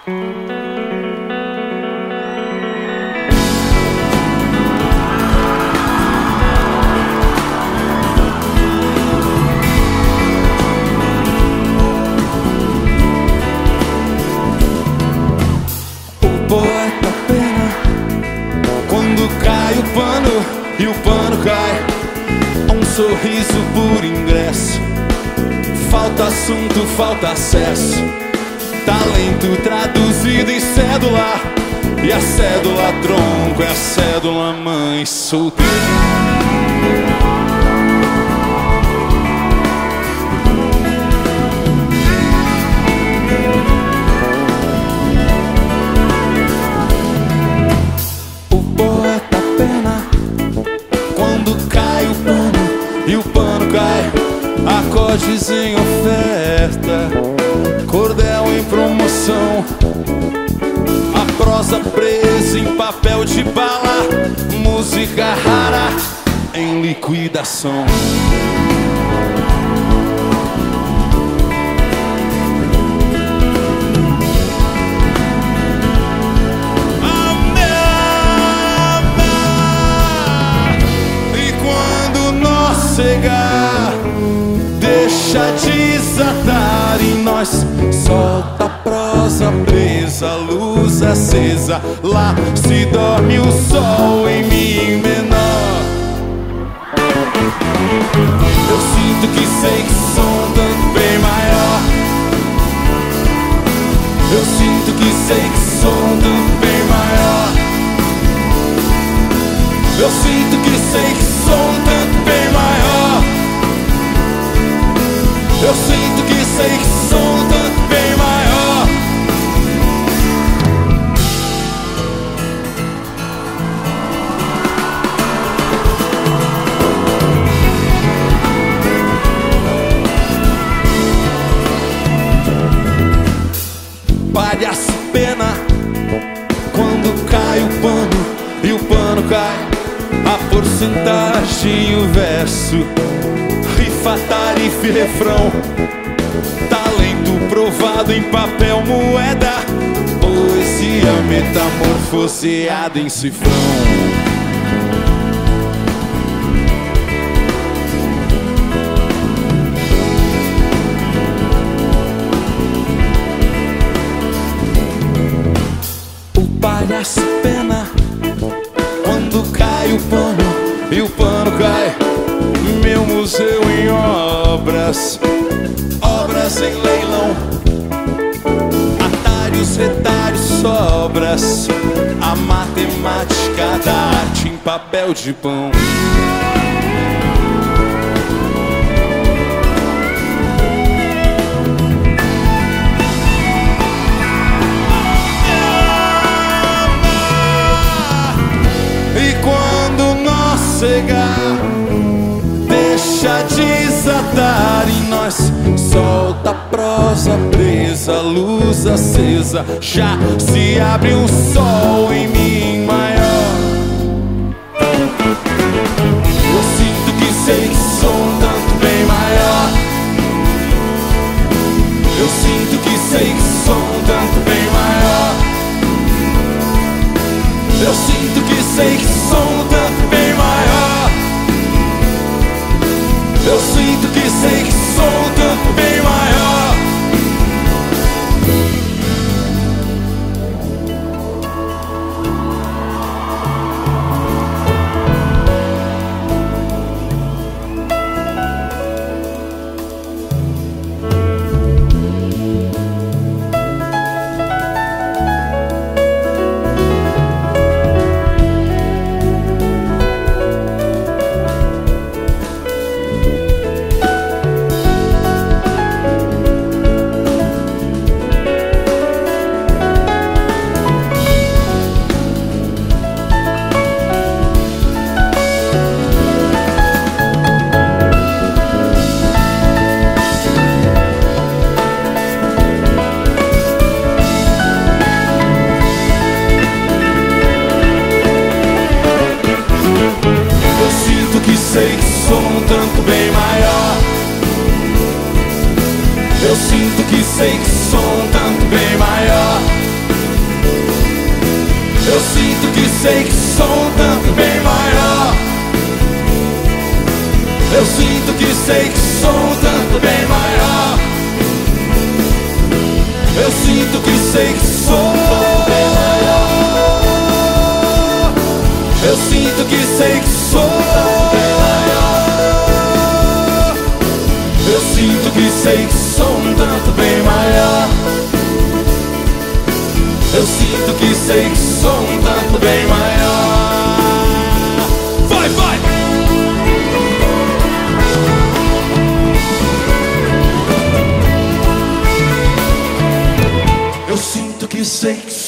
Poeta pena quando cai o pano e o pano cai. Um sorriso por ingresso. Falta assunto, falta acesso. Talento traduzido em cédula. E a cédula tronco é a cédula mãe solteira. E o pano cai, acordes em oferta, cordel em promoção, a prosa presa em papel de bala, música rara em liquidação. Cegar, deixa desatar em nós. Solta a prosa presa, luz acesa. Lá se dorme o sol em mi menor. Eu sinto que sei que sou tanto bem maior. Eu sinto que sei que sou tanto bem maior. Eu sinto que sei que sou tanto bem maior. Eu sinto que sei que sou tanto bem maior. Palhaço pena quando cai o pano e o pano cai. A porcentagem e o verso, rifa, tarifa e refrão, talento provado em papel moeda, poesia metamorfoseada em cifrão. O palhaço pena quando cai o pano e o pano cai. Meu museu em obras, obras em leilão, atalhos, retalhos, sobras, a matemática da arte em papel de pão. Cegar, deixa desatar em nós. Solta a prosa presa, luz acesa. Já se abre um sol em mim maior. Eu sinto que sei que sou tanto bem maior. Eu sinto que sei que sou tanto bem maior. Eu sinto que sei que sou tanto bem maior. Eu sinto que sei que sou tanto bem maior. sei que sou um tanto bem maior. Eu sinto que sei que sou um tanto bem maior. Eu sinto que sei que sou um tanto bem maior. Eu sinto que sei que sou um tanto bem maior. Eu sinto que sei que sou um tanto bem maior. Eu sinto que sei que sou um tanto bem maior. Vai, vai! Eu sinto que sei que